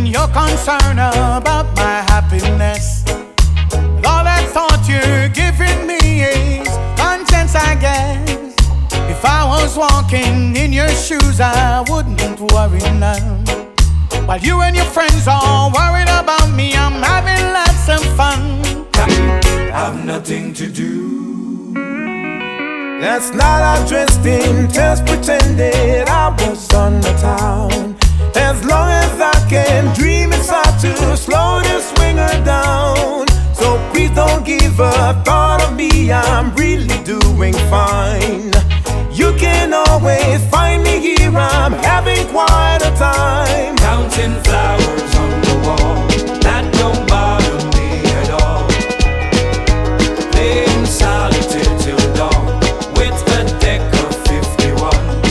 you're concerned about my happiness. All that thought you're giving me is conscience, I guess. If I was walking in your shoes, I wouldn't worry none. While you and your friends are worried about me, I'm having lots of fun. I've nothing to do. That's not addressed in just pretended I was on the town. As long as I can dream, it's hard to slow this swinger down. So please don't give a thought of me, I'm really doing fine. You can always find me here, I'm having quite a time. Counting flowers on the wall, that don't bother me at all. Playing solitaire till dawn, with a deck of 51.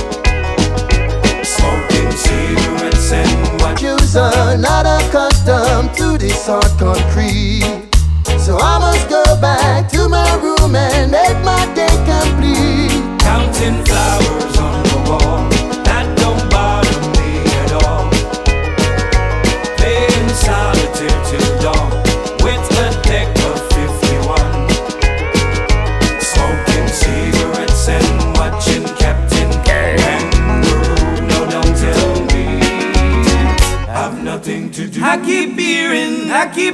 Smoking cigarettes and watching. Jews are not accustomed to this hard concrete, so I must go back to my room and make my day complete. Counting flowers on the wall, that don't bother me at all. Playing solitaire till dawn, with a deck of 51. Smoking cigarettes and watching Captain Kangaroo. No, don't tell me I've nothing to do. I keep hearing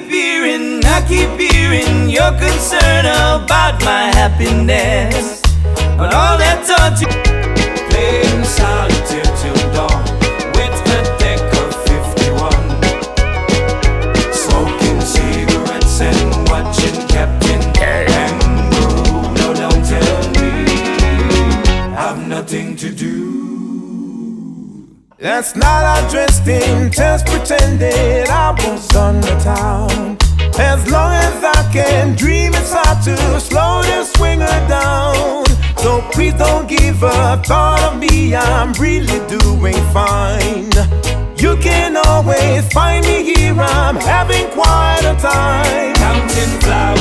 you're concerned about my happiness. But all that taught you, playing solitaire till dawn, with a deck of 51. Smoking cigarettes and watching Captain Kangaroo. No, don't tell me I've nothing to do. That's not addressed in just pretended I was on the town. As long as I can dream, it's hard to slow this swinger down. So please don't give a thought of me, I'm really doing fine. You can always find me here, I'm having quite a time. Counting flowers.